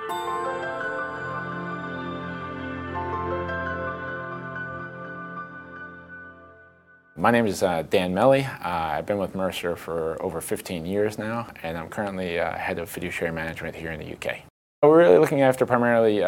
My name is Dan Melly. I've been with Mercer for over 15 years now, and I'm currently head of fiduciary management here in the UK. We're really looking after primarily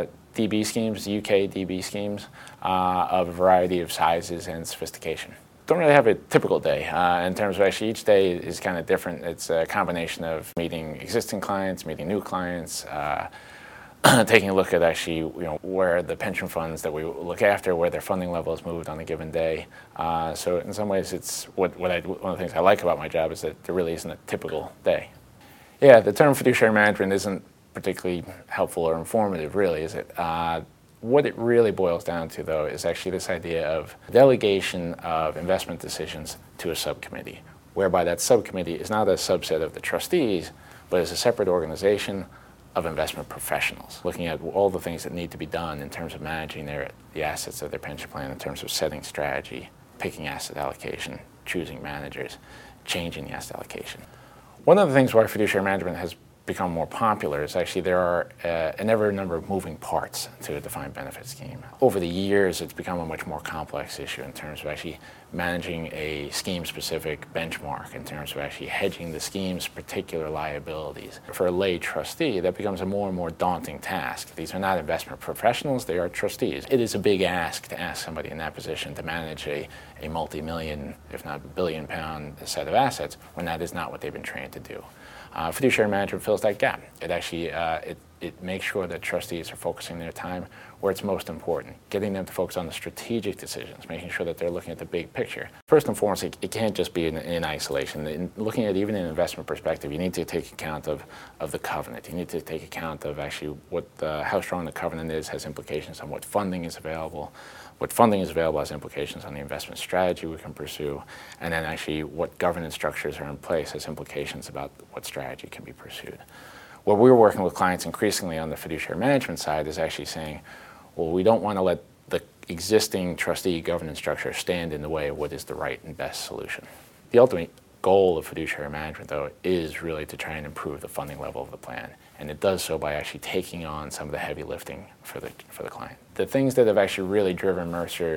DB schemes, UK DB schemes, of a variety of sizes and sophistication. Don't really have a typical day in terms of actually each day is kind of different. It's a combination of meeting existing clients, meeting new clients, taking a look at actually where the pension funds that we look after, where their funding level has moved on a given day. So in some ways, it's one of the things I like about my job is that there really isn't a typical day. Yeah, the term fiduciary management isn't particularly helpful or informative, really, is it? What it really boils down to, though, is actually this idea of delegation of investment decisions to a subcommittee, whereby that subcommittee is not a subset of the trustees, but is a separate organization of investment professionals, looking at all the things that need to be done in terms of managing the assets of their pension plan, in terms of setting strategy, picking asset allocation, choosing managers, changing the asset allocation. One of the things why fiduciary management has become more popular is actually there are an ever number of moving parts to a defined benefit scheme. Over the years, it's become a much more complex issue in terms of actually managing a scheme-specific benchmark, in terms of actually hedging the scheme's particular liabilities. For a lay trustee, that becomes a more and more daunting task. These are not investment professionals, they are trustees. It is a big ask to ask somebody in that position to manage a multi-million, if not billion-pound set of assets when that is not what they've been trained to do. Fiduciary management fills that gap. It actually it makes sure that trustees are focusing their time where it's most important, getting them to focus on the strategic decisions, making sure that they're looking at the big picture. First and foremost, it can't just be in isolation. Looking at even an investment perspective, you need to take account of the covenant. You need to take account of actually how strong the covenant is, has implications on what funding is available. What funding is available has implications on the investment strategy we can pursue, and then actually what governance structures are in place has implications about what strategy can be pursued. What we're working with clients increasingly on the fiduciary management side is actually saying, well, we don't want to let the existing trustee governance structure stand in the way of what is the right and best solution. The ultimate goal of fiduciary management, though, is really to try and improve the funding level of the plan, and it does so by actually taking on some of the heavy lifting for the client. The things that have actually really driven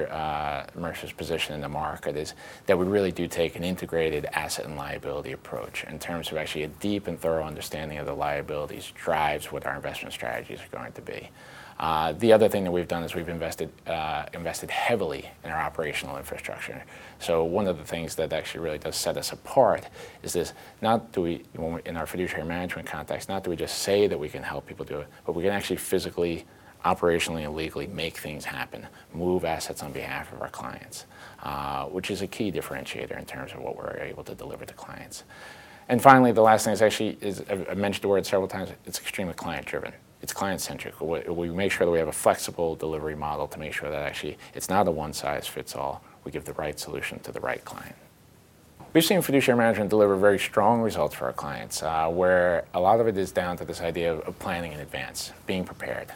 Mercer's position in the market is that we really do take an integrated asset and liability approach in terms of actually a deep and thorough understanding of the liabilities drives what our investment strategies are going to be. The other thing that we've done is we've invested heavily in our operational infrastructure. So one of the things that actually really does set us apart is this: not do we, in our fiduciary management context, not do we just say that we can help people do it, but we can actually physically, operationally, and legally make things happen, move assets on behalf of our clients, which is a key differentiator in terms of what we're able to deliver to clients. And finally, the last thing is I've mentioned the word several times, it's extremely client-driven. It's client-centric. We make sure that we have a flexible delivery model to make sure that actually it's not a one-size-fits-all. We give the right solution to the right client. We've seen fiduciary management deliver very strong results for our clients, where a lot of it is down to this idea of planning in advance, being prepared.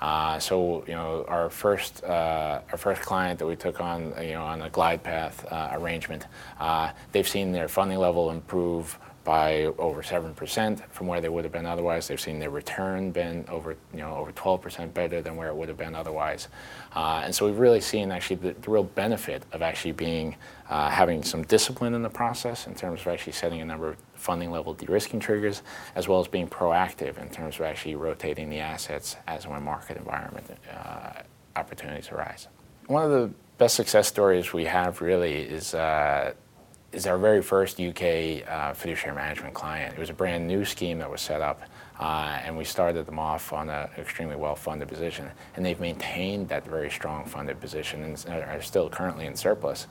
So our first client that we took on on a glide path arrangement, they've seen their funding level improve by over 7% from where they would have been otherwise. They've seen their return been over 12% better than where it would have been otherwise. And so we've really seen actually the real benefit of actually having some discipline in the process in terms of actually setting a number of funding level de-risking triggers, as well as being proactive in terms of actually rotating the assets as and when market environment opportunities arise. One of the best success stories we have really is our very first UK fiduciary management client. It was a brand new scheme that was set up, and we started them off on an extremely well-funded position, and they've maintained that very strong funded position and are still currently in surplus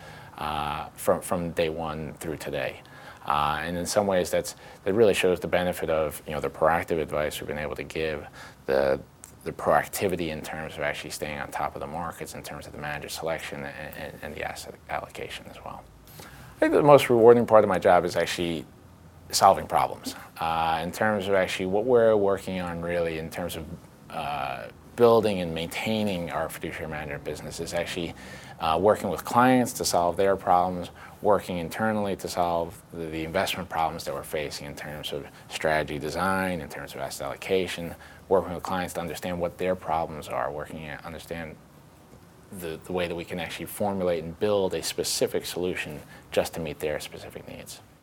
from day one through today. And in some ways, that really shows the benefit of the proactive advice we've been able to give, the proactivity in terms of actually staying on top of the markets in terms of the manager selection and the asset allocation as well. I think the most rewarding part of my job is actually solving problems. In terms of actually what we're working on really in terms of building and maintaining our fiduciary management business is actually working with clients to solve their problems, working internally to solve the investment problems that we're facing in terms of strategy design, in terms of asset allocation, working with clients to understand what their problems are, working to understand the way that we can actually formulate and build a specific solution just to meet their specific needs.